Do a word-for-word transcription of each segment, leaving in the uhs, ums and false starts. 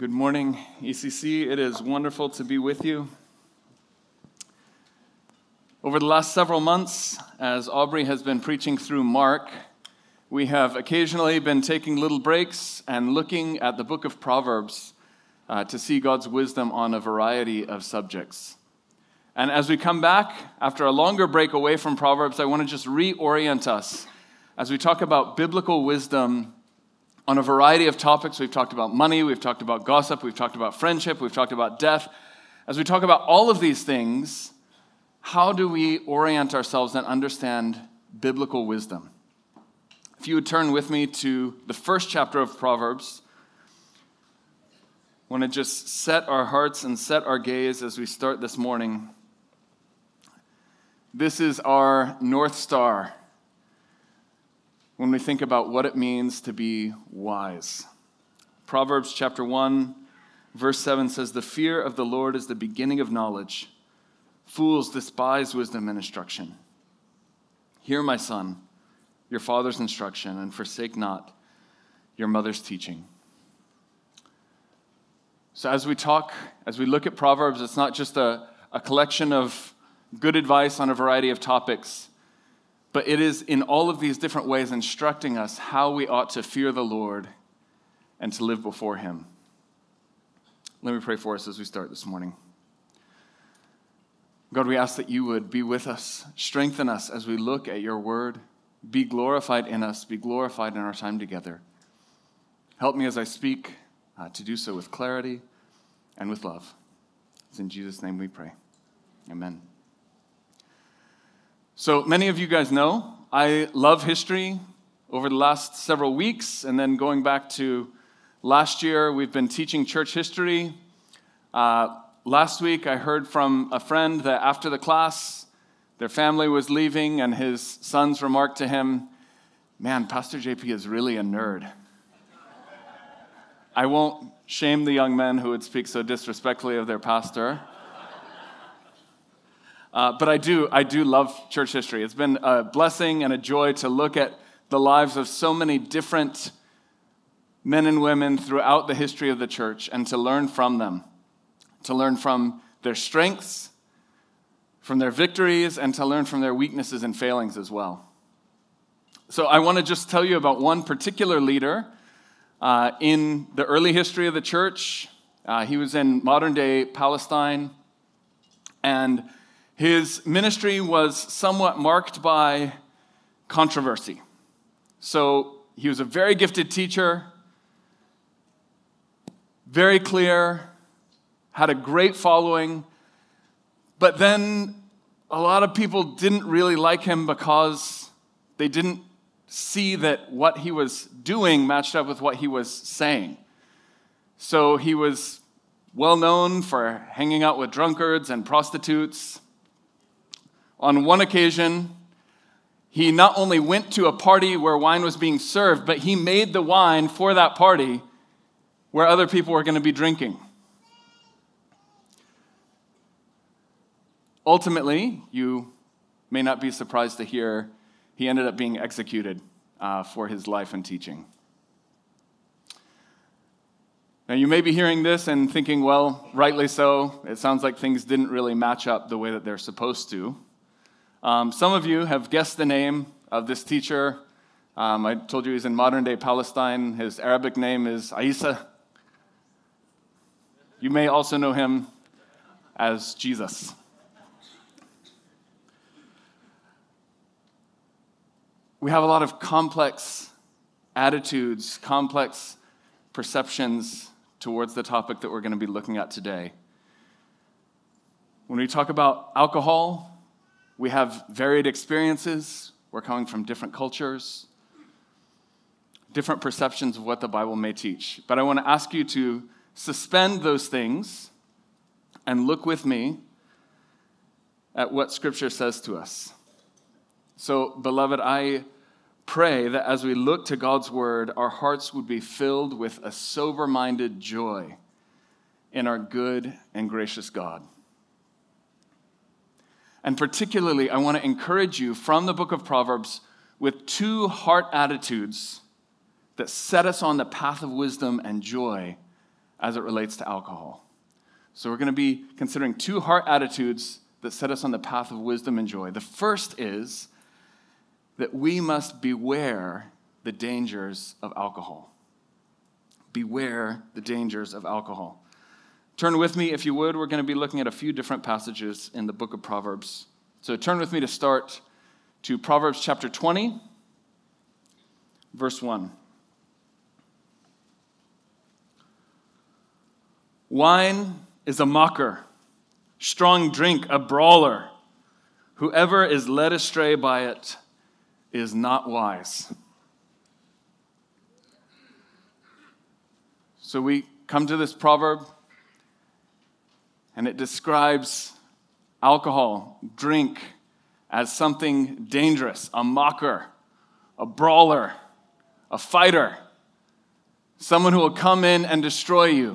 Good morning, E C C. It is wonderful to be with you. Over the last several months, as Aubrey has been preaching through Mark, we have occasionally been taking little breaks and looking at the book of Proverbs uh, to see God's wisdom on a variety of subjects. And as we come back after a longer break away from Proverbs, I want to just reorient us as we talk about biblical wisdom on a variety of topics. We've talked about money, we've talked about gossip, we've talked about friendship, we've talked about death. As we talk about all of these things, how do we orient ourselves and understand biblical wisdom? If you would turn with me to the first chapter of Proverbs, I want to just set our hearts and set our gaze as we start this morning. This is our North Star when we think about what it means to be wise. Proverbs chapter one, verse seven says, "The fear of the Lord is the beginning of knowledge. Fools despise wisdom and instruction. Hear, my son, your father's instruction, and forsake not your mother's teaching." So as we talk, as we look at Proverbs, it's not just a, a collection of good advice on a variety of topics, but it is in all of these different ways instructing us how we ought to fear the Lord and to live before him. Let me pray for us as we start this morning. God, we ask that you would be with us, strengthen us as we look at your word, be glorified in us, be glorified in our time together. Help me as I speak uh, to do so with clarity and with love. It's in Jesus' name we pray. Amen. So many of you guys know I love history. Over the last several weeks, and then going back to last year, we've been teaching church history. Uh, last week, I heard from a friend that after the class, their family was leaving, and his sons remarked to him, "Man, Pastor J P is really a nerd." I won't shame the young men who would speak so disrespectfully of their pastor. Uh, but I do, I do love church history. It's been a blessing and a joy to look at the lives of so many different men and women throughout the history of the church and to learn from them, to learn from their strengths, from their victories, and to learn from their weaknesses and failings as well. So I want to just tell you about one particular leader uh, in the early history of the church. Uh, he was in modern-day Palestine, and his ministry was somewhat marked by controversy. So he was a very gifted teacher, very clear, had a great following, but then a lot of people didn't really like him because they didn't see that what he was doing matched up with what he was saying. So he was well known for hanging out with drunkards and prostitutes. On one occasion, he not only went to a party where wine was being served, but he made the wine for that party where other people were going to be drinking. Ultimately, you may not be surprised to hear he ended up being executed uh, for his life and teaching. Now, you may be hearing this and thinking, well, rightly so. It sounds like things didn't really match up the way that they're supposed to. Um, some of you have guessed the name of this teacher. Um, I told you he's in modern-day Palestine. His Arabic name is Isa. You may also know him as Jesus. We have a lot of complex attitudes, complex perceptions towards the topic that we're going to be looking at today. When we talk about alcohol, we have varied experiences. We're coming from different cultures, different perceptions of what the Bible may teach. But I want to ask you to suspend those things and look with me at what Scripture says to us. So, beloved, I pray that as we look to God's Word, our hearts would be filled with a sober-minded joy in our good and gracious God. And particularly, I want to encourage you from the book of Proverbs with two heart attitudes that set us on the path of wisdom and joy as it relates to alcohol. So we're going to be considering two heart attitudes that set us on the path of wisdom and joy. The first is that we must beware the dangers of alcohol. Beware the dangers of alcohol. Turn with me, if you would. We're going to be looking at a few different passages in the book of Proverbs. So turn with me to start to Proverbs chapter twenty, verse one. Wine is a mocker, strong drink a brawler. Whoever is led astray by it is not wise. So we come to this proverb, and it describes alcohol, drink, as something dangerous, a mocker, a brawler, a fighter, someone who will come in and destroy you.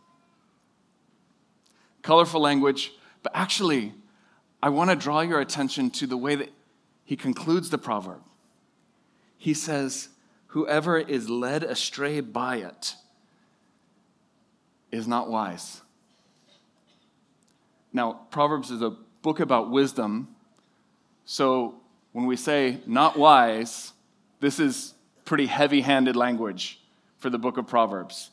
Colorful language, but actually, I want to draw your attention to the way that he concludes the proverb. He says, whoever is led astray by it is not wise. Now, Proverbs is a book about wisdom, so when we say not wise, this is pretty heavy-handed language for the book of Proverbs.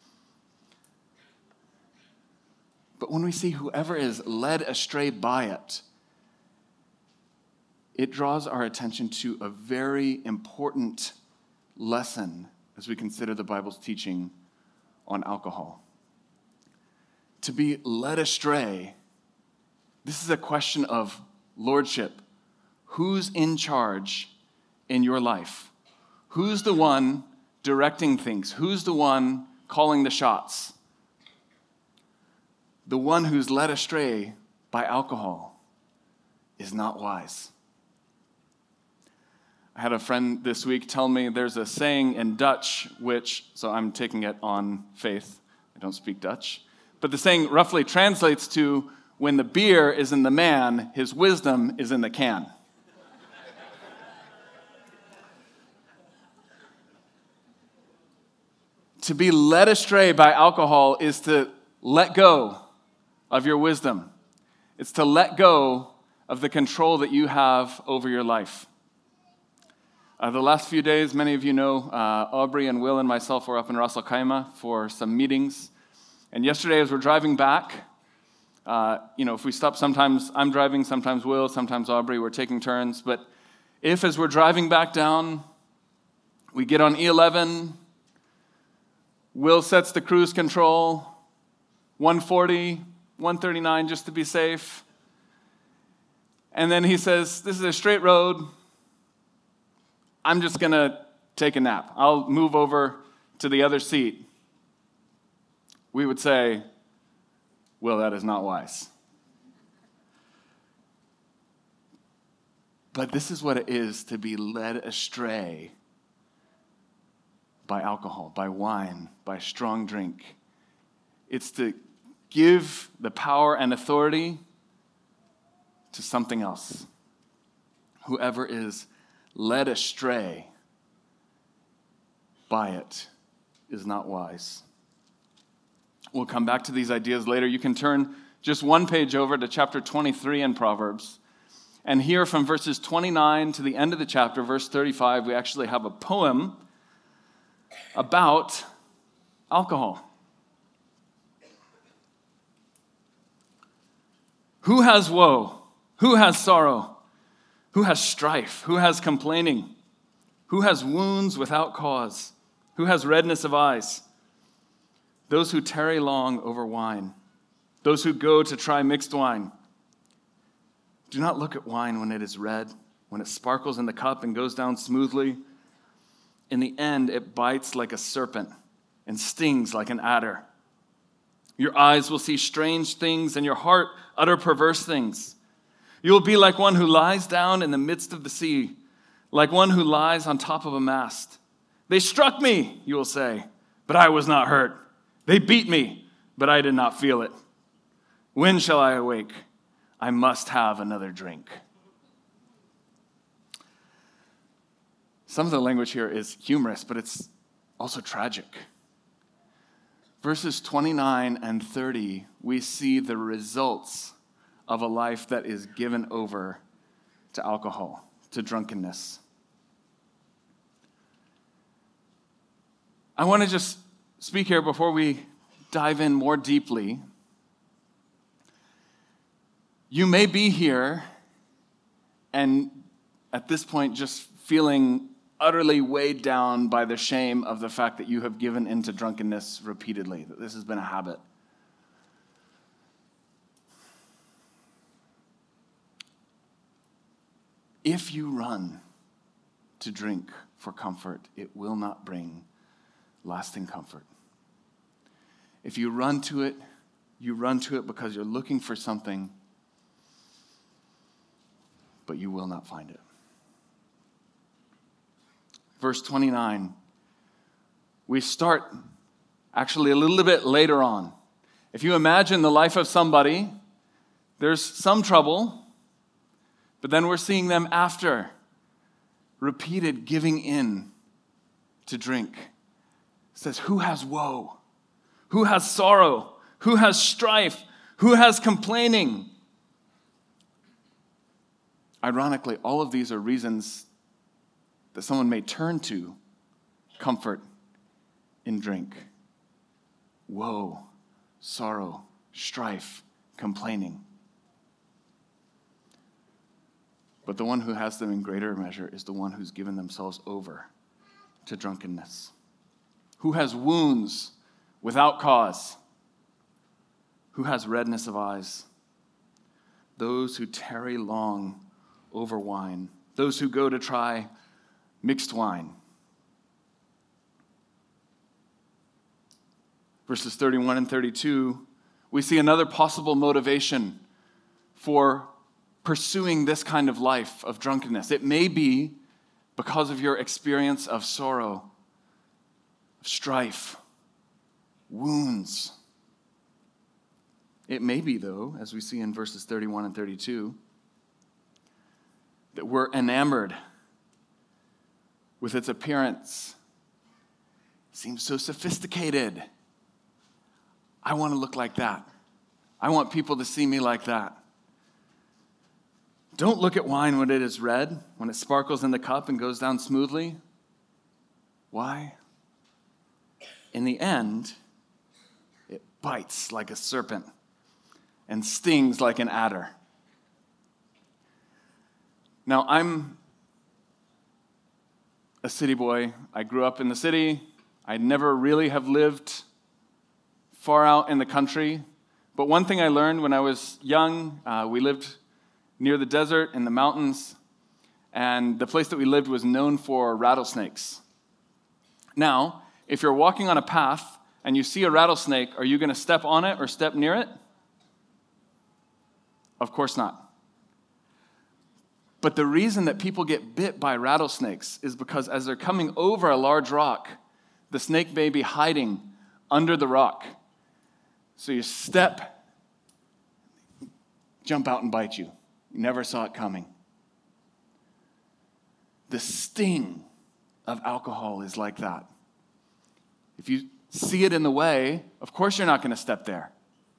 But when we see whoever is led astray by it, it draws our attention to a very important lesson as we consider the Bible's teaching on alcohol. To be led astray, this is a question of lordship. Who's in charge in your life? Who's the one directing things? Who's the one calling the shots? The one who's led astray by alcohol is not wise. I had a friend this week tell me there's a saying in Dutch, which, so I'm taking it on faith. I don't speak Dutch. But the saying roughly translates to, when the beer is in the man, his wisdom is in the can. To be led astray by alcohol is to let go of your wisdom. It's to let go of the control that you have over your life. Uh, the last few days, many of you know, uh, Aubrey and Will and myself were up in Ras Al Khaimah for some meetings. And yesterday, as we're driving back, uh, you know, if we stop, sometimes I'm driving, sometimes Will, sometimes Aubrey, we're taking turns. But if, as we're driving back down, we get on E eleven, Will sets the cruise control, one forty, one thirty-nine, just to be safe. And then he says, this is a straight road. I'm just going to take a nap. I'll move over to the other seat. We would say, well, that is not wise. But this is what it is to be led astray by alcohol, by wine, by strong drink. It's to give the power and authority to something else. Whoever is led astray by it is not wise. We'll come back to these ideas later. You can turn just one page over to chapter twenty-three in Proverbs. And here from verses twenty-nine to the end of the chapter, verse thirty-five, we actually have a poem about alcohol. Who has woe? Who has sorrow? Who has strife? Who has complaining? Who has wounds without cause? Who has redness of eyes? Those who tarry long over wine. Those who go to try mixed wine. Do not look at wine when it is red, when it sparkles in the cup and goes down smoothly. In the end, it bites like a serpent and stings like an adder. Your eyes will see strange things, and your heart utter perverse things. You will be like one who lies down in the midst of the sea, like one who lies on top of a mast. They struck me, you will say, but I was not hurt. They beat me, but I did not feel it. When shall I awake? I must have another drink. Some of the language here is humorous, but it's also tragic. Verses twenty-nine and thirty, we see the results of a life that is given over to alcohol, to drunkenness. I want to just speak here before we dive in more deeply. You may be here and at this point just feeling utterly weighed down by the shame of the fact that you have given into drunkenness repeatedly, that this has been a habit. If you run to drink for comfort, it will not bring lasting comfort. If you run to it, you run to it because you're looking for something, but you will not find it. Verse twenty-nine, we start actually a little bit later on. If you imagine the life of somebody, there's some trouble, but then we're seeing them after repeated giving in to drink. It says, who has woe? Who has sorrow? Who has strife? Who has complaining? Ironically, all of these are reasons that someone may turn to comfort in drink. Woe, sorrow, strife, complaining. But the one who has them in greater measure is the one who's given themselves over to drunkenness. Who has wounds without cause? Who has redness of eyes? Those who tarry long over wine. Those who go to try mixed wine. Verses thirty-one and thirty-two, we see another possible motivation for pursuing this kind of life of drunkenness. It may be because of your experience of sorrow, of strife, wounds. It may be, though, as we see in verses thirty-one and thirty-two, that we're enamored with its appearance. It seems so sophisticated. I want to look like that. I want people to see me like that. Don't look at wine when it is red, when it sparkles in the cup and goes down smoothly. Why? In the end, it bites like a serpent and stings like an adder. Now, I'm a city boy. I grew up in the city. I never really have lived far out in the country. But one thing I learned when I was young, uh, we lived near the desert in the mountains, and the place that we lived was known for rattlesnakes. Now, if you're walking on a path and you see a rattlesnake, are you going to step on it or step near it? Of course not. But the reason that people get bit by rattlesnakes is because as they're coming over a large rock, the snake may be hiding under the rock. So you step, jump out and bite you. You never saw it coming. The sting of alcohol is like that. If you see it in the way, of course you're not going to step there.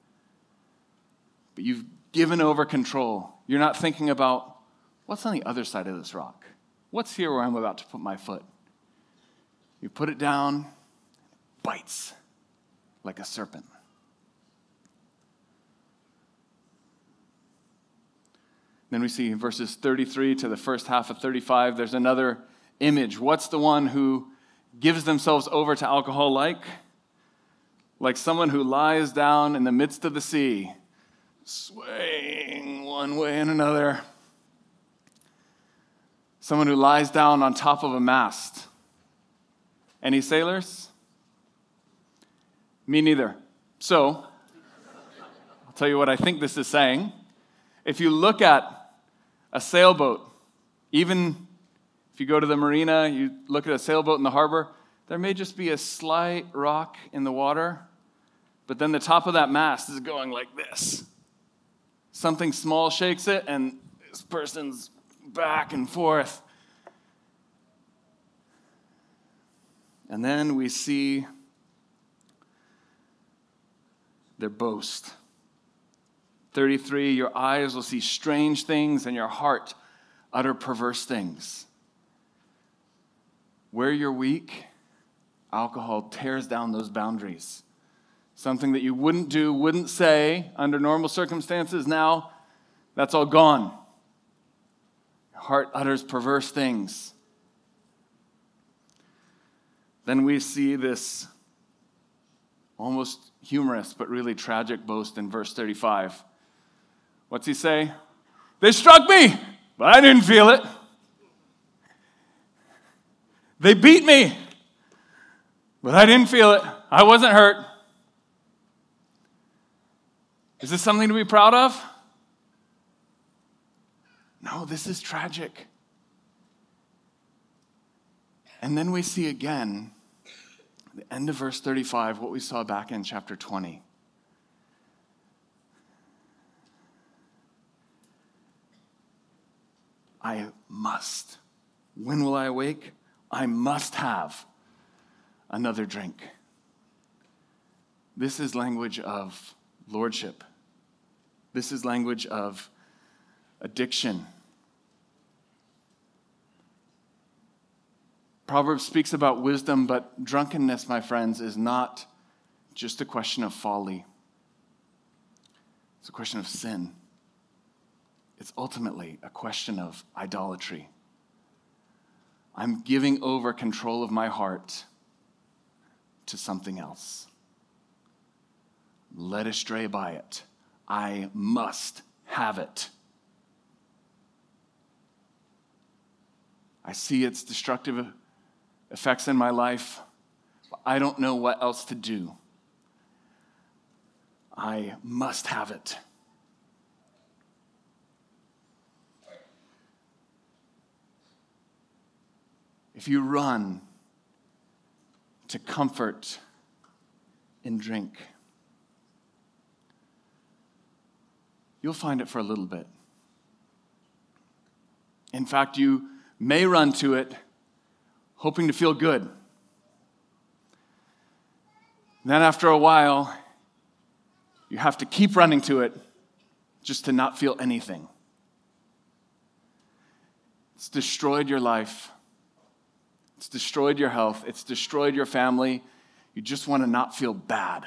But you've given over control. You're not thinking about, what's on the other side of this rock? What's here where I'm about to put my foot? You put it down, it bites like a serpent. Then we see in verses thirty-three to the first half of thirty-five, there's another image. What's the one who gives themselves over to alcohol like? Like someone who lies down in the midst of the sea, swaying one way and another. Someone who lies down on top of a mast. Any sailors? Me neither. So, I'll tell you what I think this is saying. If you look at a sailboat, even if you go to the marina, you look at a sailboat in the harbor, there may just be a slight rock in the water, but then the top of that mast is going like this. Something small shakes it, and this person's back and forth. And then we see their boast. thirty-three, your eyes will see strange things and your heart utter perverse things. Where you're weak, alcohol tears down those boundaries. Something that you wouldn't do, wouldn't say under normal circumstances, now that's all gone. Your heart utters perverse things. Then we see this almost humorous but really tragic boast in verse thirty-five. What's he say? They struck me, but I didn't feel it. They beat me, but I didn't feel it. I wasn't hurt. Is this something to be proud of? No, this is tragic. And then we see again, at the end of verse thirty-five, what we saw back in chapter twenty. I must. When will I awake? I must have another drink. This is language of lordship. This is language of addiction. Proverbs speaks about wisdom, but drunkenness, my friends, is not just a question of folly. It's a question of sin. It's ultimately a question of idolatry. I'm giving over control of my heart to something else. Led astray by it. I must have it. I see its destructive effects in my life, but I don't know what else to do. I must have it. If you run to comfort in drink, you'll find it for a little bit. In fact, you may run to it hoping to feel good. Then after a while, you have to keep running to it just to not feel anything. It's destroyed your life. It's destroyed your health. It's destroyed your family. You just want to not feel bad.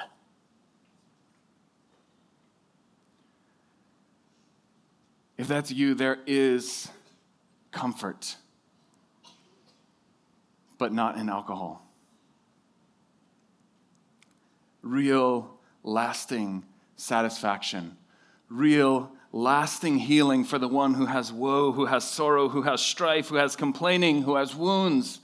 If that's you, there is comfort, but not in alcohol. Real, lasting satisfaction. Real, lasting healing for the one who has woe, who has sorrow, who has strife, who has complaining, who has wounds,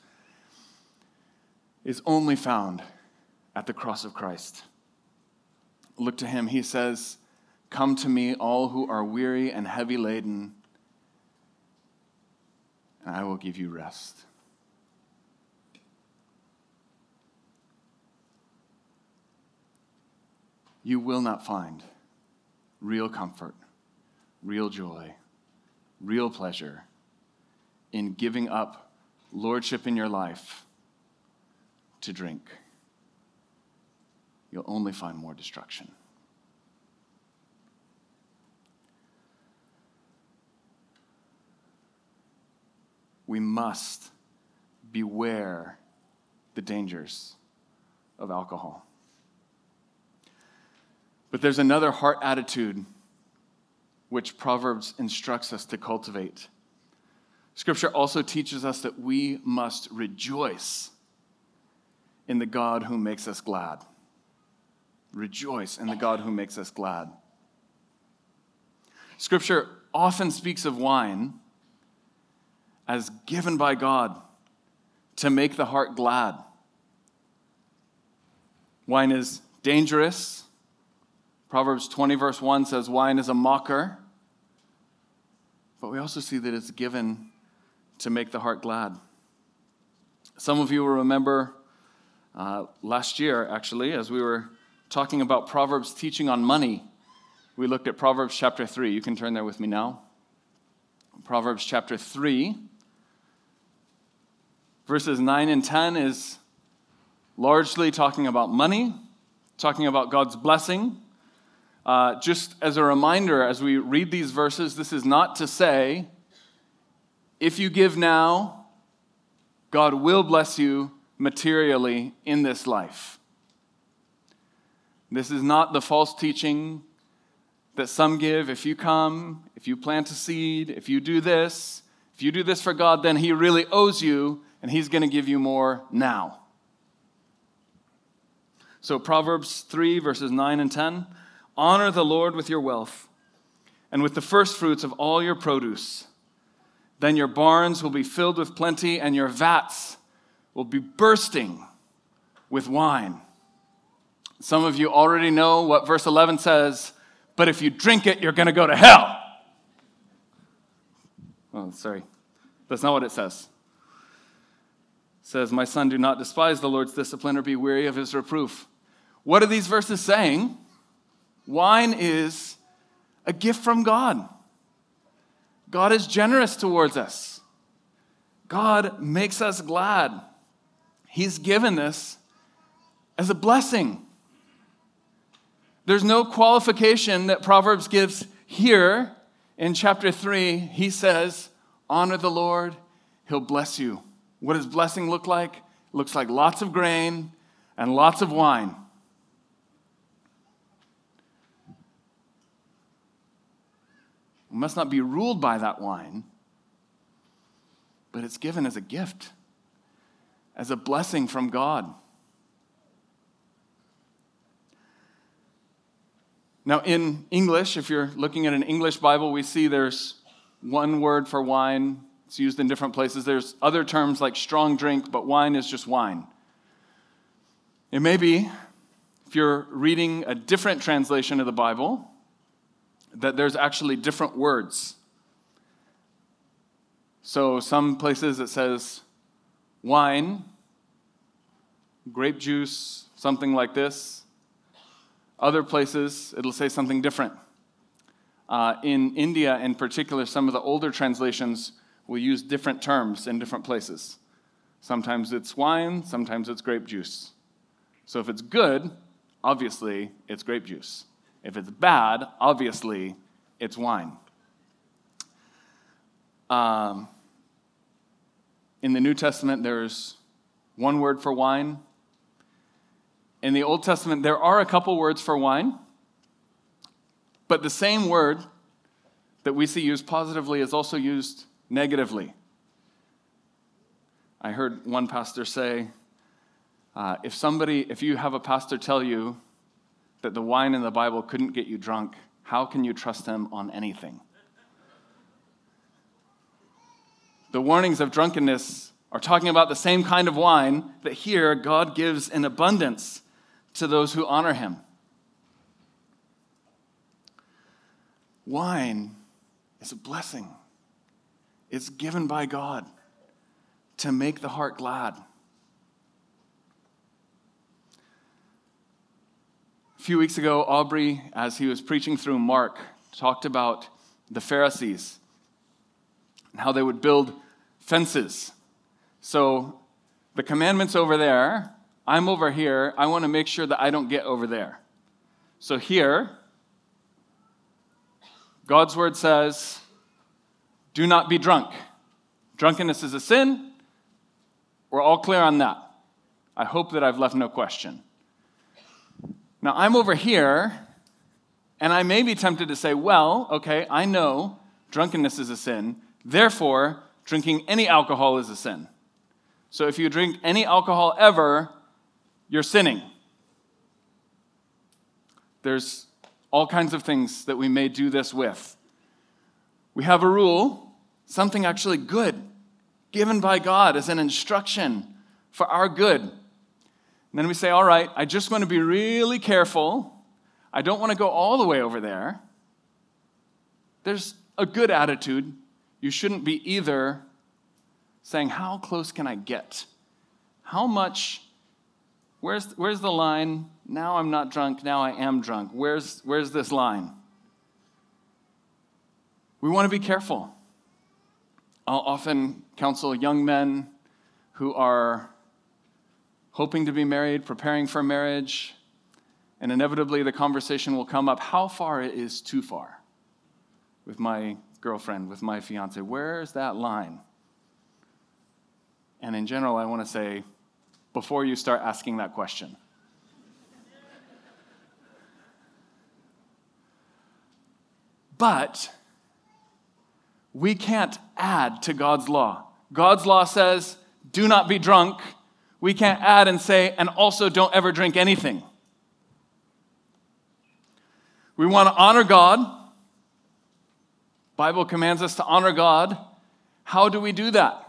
is only found at the cross of Christ. Look to him. He says, "Come to me, all who are weary and heavy laden, and I will give you rest." You will not find real comfort, real joy, real pleasure in giving up lordship in your life to drink. You'll only find more destruction. We must beware the dangers of alcohol. But there's another heart attitude which Proverbs instructs us to cultivate. Scripture also teaches us that we must rejoice in the God who makes us glad. Rejoice in the God who makes us glad. Scripture often speaks of wine as given by God to make the heart glad. Wine is dangerous. Proverbs twenty verse one says wine is a mocker. But we also see that it's given to make the heart glad. Some of you will remember uh, last year, actually, as we were talking about Proverbs teaching on money, we looked at Proverbs chapter three. You can turn there with me now. Proverbs chapter three, verses nine and ten is largely talking about money, talking about God's blessing, Uh, just as a reminder, as we read these verses, this is not to say, if you give now, God will bless you materially in this life. This is not the false teaching that some give. If you come, if you plant a seed, if you do this, if you do this for God, then he really owes you, and he's going to give you more now. So Proverbs three, verses nine and ten, honor the Lord with your wealth and with the first fruits of all your produce. Then your barns will be filled with plenty, and your vats will be bursting with wine. Some of you already know what verse eleven says, but if you drink it, you're going to go to hell. Oh, sorry. That's not what it says. It says, my son, do not despise the Lord's discipline or be weary of his reproof. What are these verses saying? Wine is a gift from God. God is generous towards us. God makes us glad. He's given this as a blessing. There's no qualification that Proverbs gives here in chapter three. He says, honor the Lord, he'll bless you. What does blessing look like? It looks like lots of grain and lots of wine. We must not be ruled by that wine, but it's given as a gift, as a blessing from God. Now, in English, if you're looking at an English Bible, we see there's one word for wine. It's used in different places. There's other terms like strong drink, but wine is just wine. It may be, if you're reading a different translation of the Bible, that there's actually different words. So some places it says wine, grape juice, something like this. Other places it'll say something different. Uh, in India in particular, some of the older translations will use different terms in different places. Sometimes it's wine, sometimes it's grape juice. So if it's good, obviously it's grape juice. If it's bad, obviously, it's wine. Um, in the New Testament, there's one word for wine. In the Old Testament, there are a couple words for wine, but the same word that we see used positively is also used negatively. I heard one pastor say, uh, if somebody, if you have a pastor tell you that the wine in the Bible couldn't get you drunk, how can you trust him on anything? The warnings of drunkenness are talking about the same kind of wine that here God gives in abundance to those who honor him. Wine is a blessing. It's given by God to make the heart glad. A few weeks ago, Aubrey, as he was preaching through Mark, talked about the Pharisees and how they would build fences. So the commandment's over there. I'm over here. I want to make sure that I don't get over there. So here, God's word says, do not be drunk. Drunkenness is a sin. We're all clear on that. I hope that I've left no question. Now, I'm over here, and I may be tempted to say, well, okay, I know drunkenness is a sin. Therefore, drinking any alcohol is a sin. So if you drink any alcohol ever, you're sinning. There's all kinds of things that we may do this with. We have a rule, something actually good, given by God as an instruction for our good. And then we say, all right, I just want to be really careful. I don't want to go all the way over there. There's a good attitude. You shouldn't be either saying, how close can I get? How much, where's, where's the line? Now I'm not drunk, now I am drunk. Where's, where's this line? We want to be careful. I'll often counsel young men who are hoping to be married, preparing for marriage, And inevitably the conversation will come up how far it is too far with my girlfriend, with my fiance. Where's that line? And in general, I want to say, before you start asking that question, but we can't add to God's law. God's law says, do not be drunk. We can't add and say, and also don't ever drink anything. We want to honor God. The Bible commands us to honor God. How do we do that?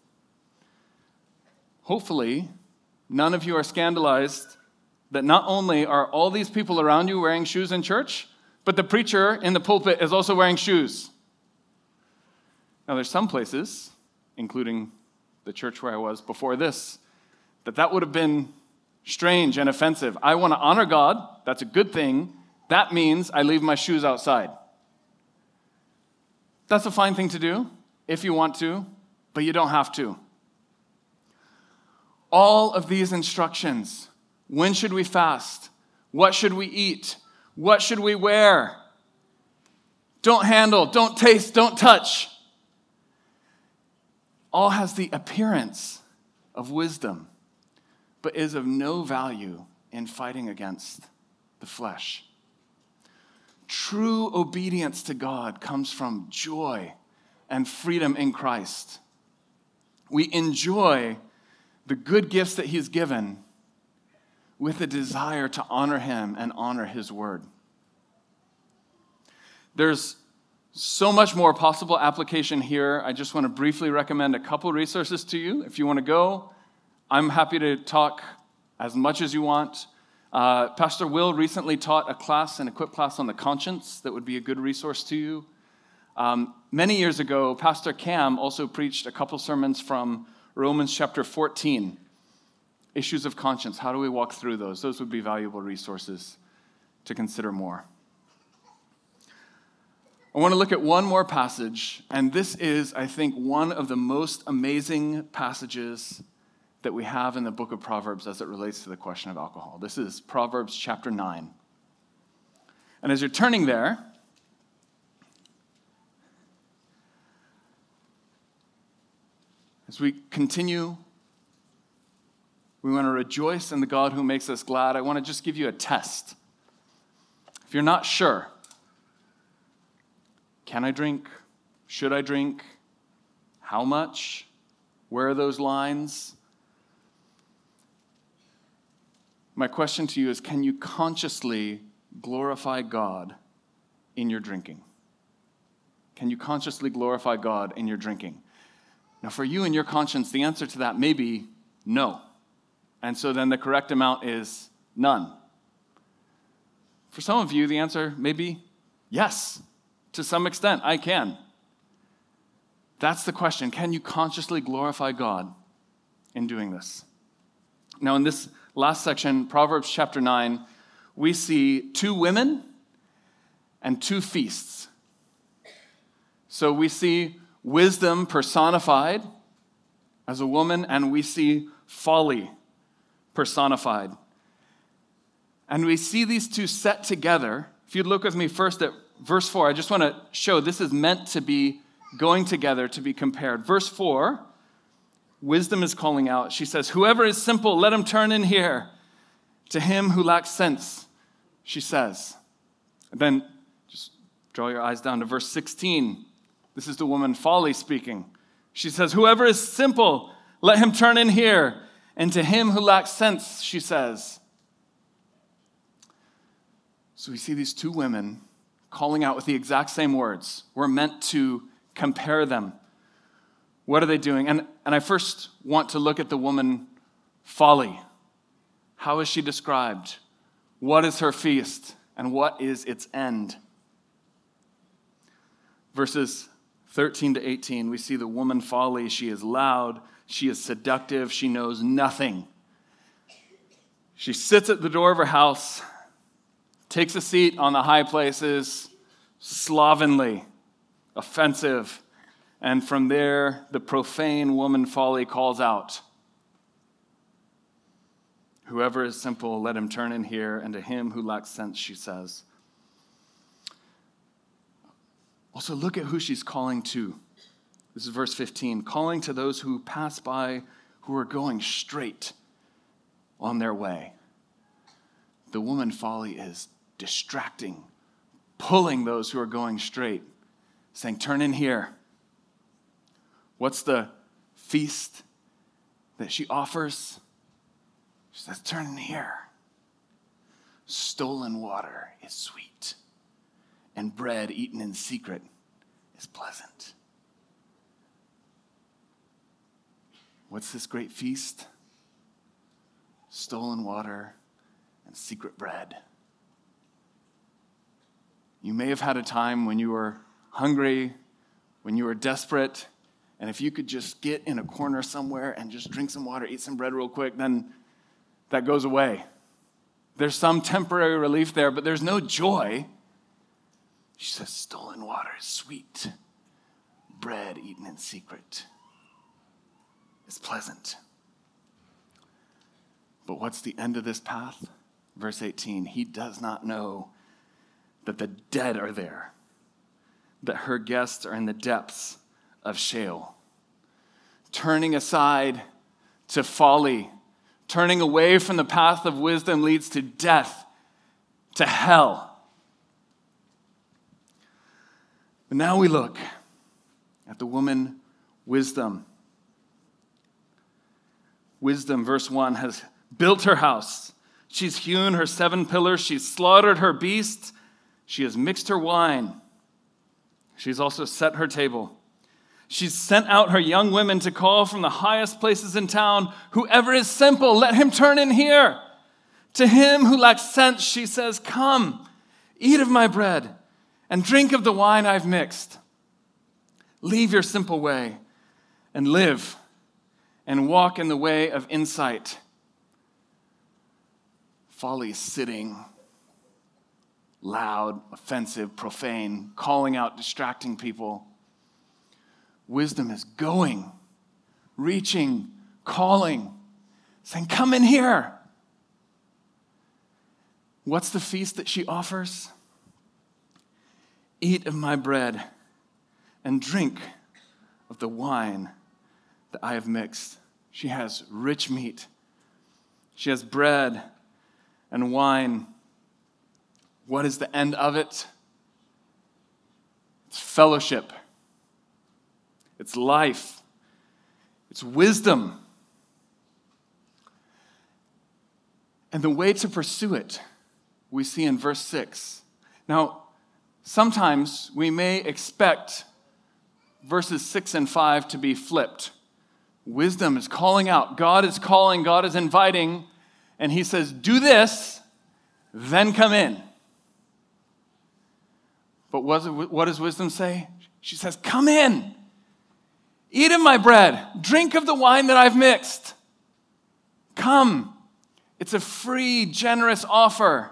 Hopefully, none of you are scandalized that not only are all these people around you wearing shoes in church, but the preacher in the pulpit is also wearing shoes. Now, there's some places, including the church where I was before this, that that would have been strange and offensive. I want to honor God. That's a good thing. That means I leave my shoes outside. That's a fine thing to do if you want to, but you don't have to. All of these instructions, when should we fast? What should we eat? What should we wear? Don't handle, don't taste, don't touch. All has the appearance of wisdom, but is of no value in fighting against the flesh. True obedience to God comes from joy and freedom in Christ. We enjoy the good gifts that he's given with a desire to honor him and honor his word. There's so much more possible application here. I just want to briefly recommend a couple resources to you. If you want to go, I'm happy to talk as much as you want. Uh, Pastor Will recently taught a class, an equipped class on the conscience that would be a good resource to you. Um, many years ago, Pastor Cam also preached a couple sermons from Romans chapter fourteen, issues of conscience. How do we walk through those? Those would be valuable resources to consider more. I want to look at one more passage, and this is, I think, one of the most amazing passages that we have in the book of Proverbs as it relates to the question of alcohol. This is Proverbs chapter nine. And as you're turning there, as we continue, we want to rejoice in the God who makes us glad. I want to just give you a test. If you're not sure, can I drink? Should I drink? How much? Where are those lines? My question to you is, can you consciously glorify God in your drinking? Can you consciously glorify God in your drinking? Now, for you and your conscience, the answer to that may be no. And so then the correct amount is none. For some of you, the answer may be yes. To some extent, I can. That's the question. Can you consciously glorify God in doing this? Now, in this last section, Proverbs chapter nine, we see two women and two feasts. So we see wisdom personified as a woman, and we see folly personified. And we see these two set together. If you'd look with me first at verse four, I just want to show this is meant to be going together, to be compared. Verse four, wisdom is calling out. She says, whoever is simple, let him turn in here. To him who lacks sense, she says. And then just draw your eyes down to verse sixteen. This is the woman Folly speaking. She says, whoever is simple, let him turn in here. And to him who lacks sense, she says. So we see these two women calling out with the exact same words. We're meant to compare them. What are they doing? And, and I first want to look at the woman Folly. How is she described? What is her feast? And what is its end? Verses thirteen to eighteen, we see the woman Folly. She is loud. She is seductive. She knows nothing. She sits at the door of her house, takes a seat on the high places, slovenly, offensive. And from there, the profane woman Folly calls out, Whoever is simple, let him turn in here, and to him who lacks sense, she says. Also, look at who she's calling to. This is verse fifteen. Calling to those who pass by, who are going straight on their way. The woman folly is distracting, pulling those who are going straight, saying, turn in here. What's the feast that she offers? She says, turn in here. Stolen water is sweet, and bread eaten in secret is pleasant. What's this great feast? Stolen water and secret bread. You may have had a time when you were hungry, when you were desperate, and if you could just get in a corner somewhere and just drink some water, eat some bread real quick, then that goes away. There's some temporary relief there, but there's no joy. She says, stolen water is sweet. Bread eaten in secret is pleasant. But what's the end of this path? Verse eighteen, he does not know that the dead are there, that her guests are in the depths of Sheol. Turning aside to folly, turning away from the path of wisdom leads to death, to hell. But now we look at the woman wisdom. Wisdom, verse one, has built her house. She's hewn her seven pillars. She's slaughtered her beasts. She has mixed her wine. She's also set her table. She's sent out her young women to call from the highest places in town. Whoever is simple, let him turn in here. To him who lacks sense, she says, come, eat of my bread and drink of the wine I've mixed. Leave your simple way and live and walk in the way of insight. Folly is sitting, loud, offensive, profane, calling out, distracting people. Wisdom is going, reaching, calling, saying, come in here. What's the feast that she offers? Eat of my bread and drink of the wine that I have mixed. She has rich meat. She has bread and wine. What is the end of it? It's fellowship. It's life. It's wisdom. And the way to pursue it, we see in verse six. Now, sometimes we may expect verses six and five to be flipped. Wisdom is calling out. God is calling. God is inviting. And he says, do this, then come in. But what does wisdom say? She says, come in. Eat of my bread. Drink of the wine that I've mixed. Come. It's a free, generous offer.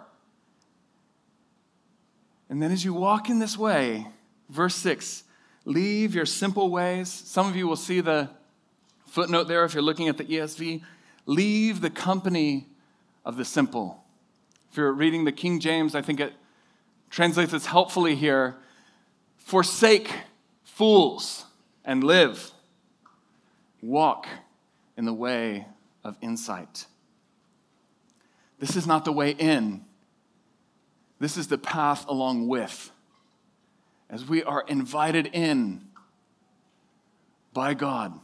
And then as you walk in this way, verse six, leave your simple ways. Some of you will see the footnote there if you're looking at the E S V. Leave the company of the simple. If you're reading the King James, I think it translates this helpfully here. Forsake fools and live. Walk in the way of insight. This is not the way in. This is the path along with. As we are invited in by God,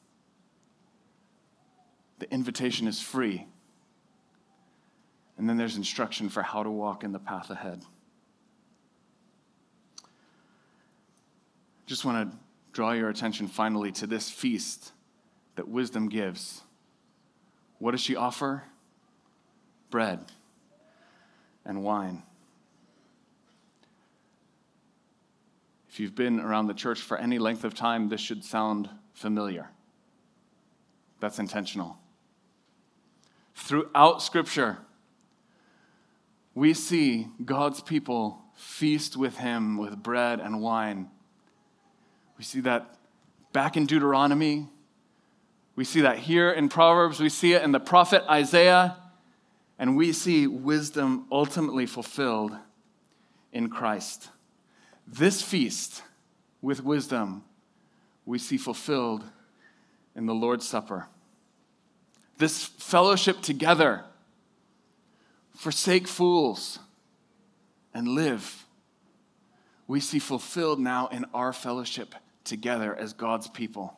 the invitation is free. And then there's instruction for how to walk in the path ahead. Just want to draw your attention finally to this feast that wisdom gives. What does she offer? Bread and wine. If you've been around the church for any length of time, this should sound familiar. That's intentional. Throughout Scripture, we see God's people feast with him with bread and wine. We see that back in Deuteronomy. We see that here in Proverbs. We see it in the prophet Isaiah. And we see wisdom ultimately fulfilled in Christ. This feast with wisdom we see fulfilled in the Lord's Supper. This fellowship together, forsake fools and live, we see fulfilled now in our fellowship together as God's people.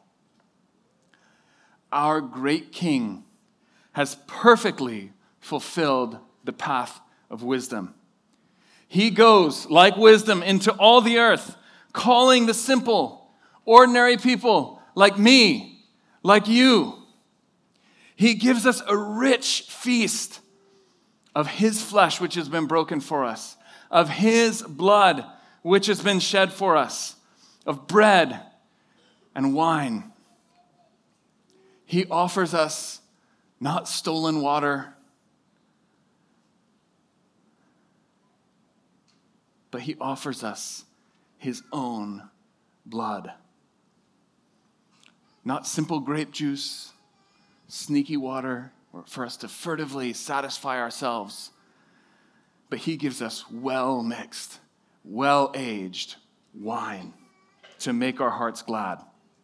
Our great King has perfectly fulfilled the path of wisdom. He goes, like wisdom, into all the earth, calling the simple, ordinary people like me, like you. He gives us a rich feast of his flesh, which has been broken for us, of his blood, which has been shed for us, of bread and wine. He offers us not stolen water, but he offers us his own blood. Not simple grape juice, sneaky water for us to furtively satisfy ourselves, but he gives us well-mixed, well-aged wine to make our hearts glad.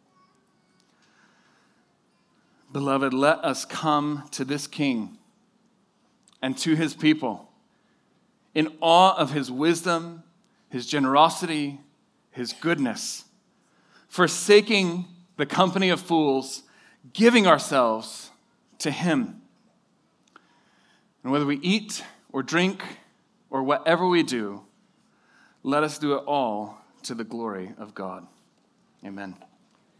Beloved, let us come to this King and to his people in awe of his wisdom, his generosity, his goodness, forsaking the company of fools, giving ourselves to him. And whether we eat or drink or whatever we do, let us do it all to the glory of God. Amen.